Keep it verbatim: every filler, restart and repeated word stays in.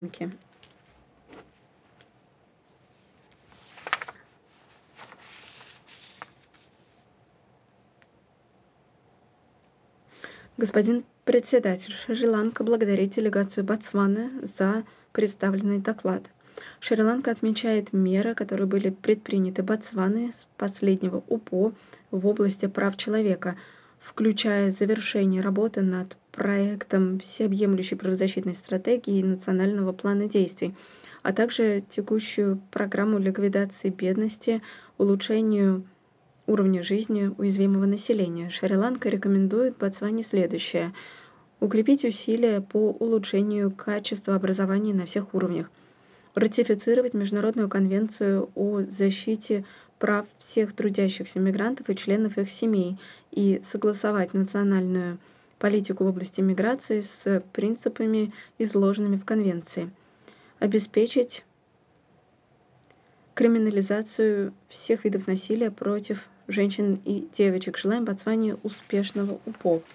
Окей. Господин председатель, Шри-Ланка благодарит делегацию Ботсваны за представленный доклад. Шри-Ланка отмечает меры, которые были предприняты Ботсваной с последнего УПО в области прав человека, включая завершение работы над проектом всеобъемлющей правозащитной стратегии и национального плана действий, а также текущую программу ликвидации бедности, улучшению уровня жизни уязвимого населения. Шри-Ланка рекомендует Ботсване следующее: укрепить усилия по улучшению качества образования на всех уровнях, ратифицировать Международную конвенцию о защите прав всех трудящихся мигрантов и членов их семей и согласовать национальную политику в области миграции с принципами, изложенными в конвенции, обеспечить криминализацию всех видов насилия против женщин и девочек. Желаем Ботсване успешного УПО.